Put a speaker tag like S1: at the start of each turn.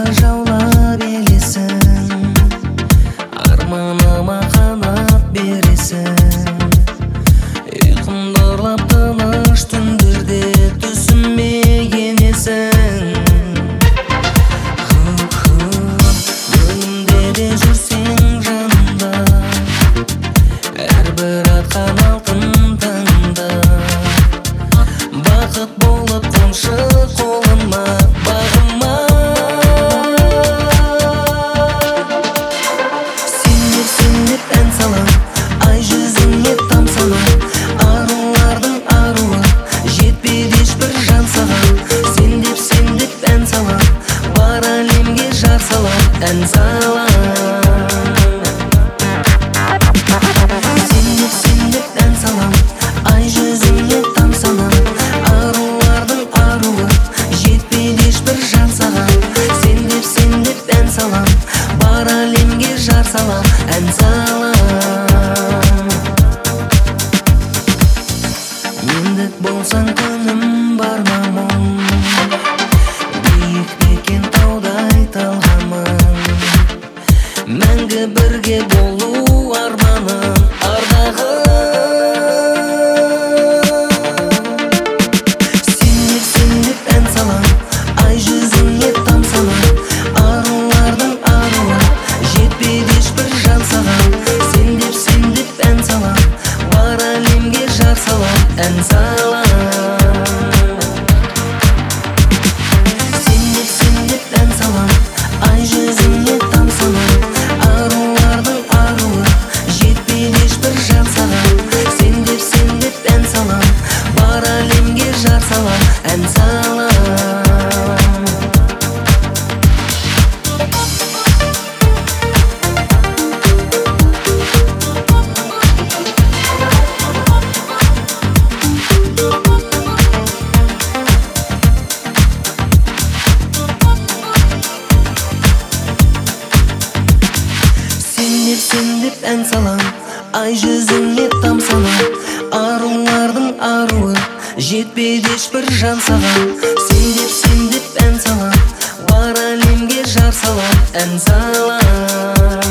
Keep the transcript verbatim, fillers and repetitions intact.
S1: жаулап елесің, арманыма қанат бересің. Ұйқымды ұрлап тыныш түндерде түсіме енесің. Өмірімде де жүрсең жанымда, әрбір атқан алтын таңда. Бақыт болып тамшы қолыма, бағыма. Сен деп, сен деп ән салам, ай жүзіңе тамсанам. Арулардың аруы, жетпейді ешбір жан саған. Сен деп, сен деп ән салам, бар әлемге жар салам, ән салам. Сен деп, сен деп ән салам, ай жүзіңе тамсанам. Арулардың аруы, жетпейді ешбір жан саған. Сен деп, сен деп ән салам, бар әлемге жар салам, ән салам. Мендік болсаң күнім бар ма мұң, биік бекен таудай талғамын. Мәңгі бірге болу арманым, ардағым. Сен деп, сен деп ән салам, ай жүзіңе тамсанам. Арулардың аруы, жетпейді ешбір жан саған. Сен деп, сен деп ән салам, бар әлемге жар салам, ән салам. Сен деп, сен деп ән салам, ай жүзіңе тамсанам. Арулардың аруы, жетпейді ешбір жан саған. Сен деп, сен деп ән салам, бар әлемге жар салам, ән салам. Сен деп, сен деп ән салам, ай жүзіңе тамсанам. Арулардың аруы, жетпейді ешбір жан саған. Сен деп, сен деп ән салам, бар әлемге жар салам, ән салам.